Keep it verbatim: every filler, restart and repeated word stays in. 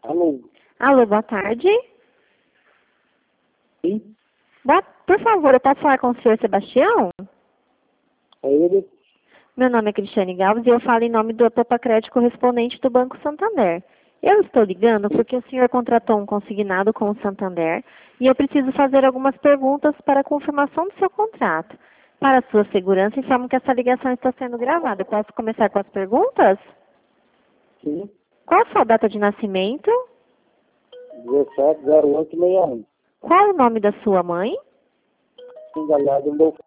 Alô? Alô, boa tarde. Sim? Boa, por favor, eu posso falar com o senhor Sebastião? É ele? Meu nome é Cristiane Galves e eu falo em nome do Topa Crédito correspondente do Banco Santander. Eu estou ligando porque o senhor contratou um consignado com o Santander e eu preciso fazer algumas perguntas para a confirmação do seu contrato. Para sua segurança, informo que essa ligação está sendo gravada. Eu posso começar com as perguntas? Sim. Qual a sua data de nascimento? dezessete zero oito sessenta e um. Qual o nome da sua mãe? Engalhado no meu